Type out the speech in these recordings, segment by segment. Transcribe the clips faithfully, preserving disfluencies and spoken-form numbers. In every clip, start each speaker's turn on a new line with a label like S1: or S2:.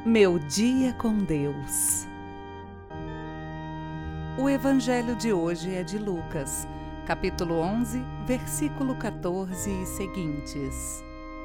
S1: Meu dia com Deus. O evangelho de hoje é de Lucas, capítulo onze, versículo quatorze e seguintes.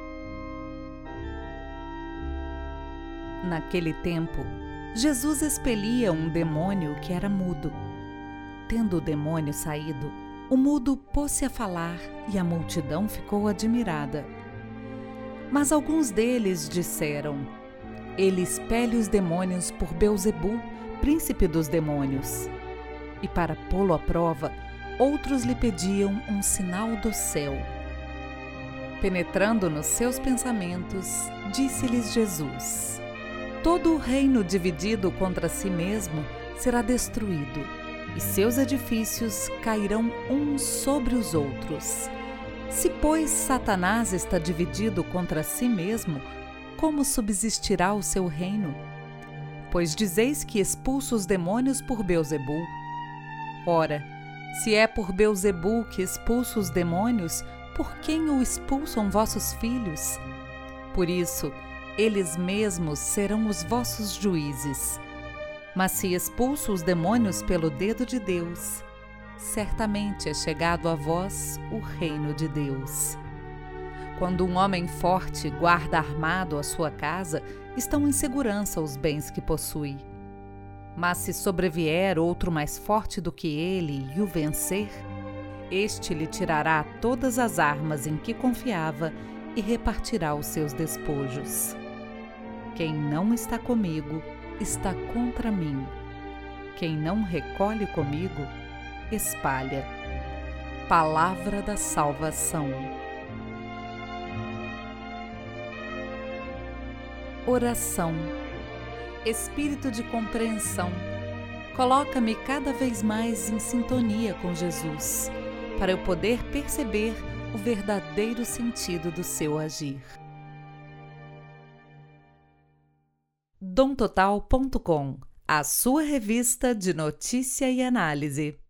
S1: Naquele tempo, Jesus expelia um demônio que era mudo. Tendo o demônio saído, o mudo pôs-se a falar e a multidão ficou admirada. Mas alguns deles disseram: Ele expele os demônios por Beelzebul, príncipe dos demônios. E para pô-lo à prova, outros lhe pediam um sinal do céu. Penetrando nos seus pensamentos, disse-lhes Jesus: Todo o reino dividido contra si mesmo será destruído, e seus edifícios cairão uns sobre os outros. Se, pois, Satanás está dividido contra si mesmo, como subsistirá o seu reino? Pois dizeis que expulso os demônios por Beelzebul. Ora, se é por Beelzebul que expulso os demônios, por quem o expulsam vossos filhos? Por isso, eles mesmos serão os vossos juízes. Mas se expulso os demônios pelo dedo de Deus, certamente é chegado a vós o reino de Deus. Quando um homem forte guarda armado a sua casa, estão em segurança os bens que possui. Mas se sobrevier outro mais forte do que ele e o vencer, este lhe tirará todas as armas em que confiava e repartirá os seus despojos. Quem não está comigo, está contra mim. Quem não recolhe comigo, espalha. Palavra da salvação. Oração. Espírito de compreensão, coloca-me cada vez mais em sintonia com Jesus, para eu poder perceber o verdadeiro sentido do seu agir. dom total ponto com, a sua revista de notícia e análise.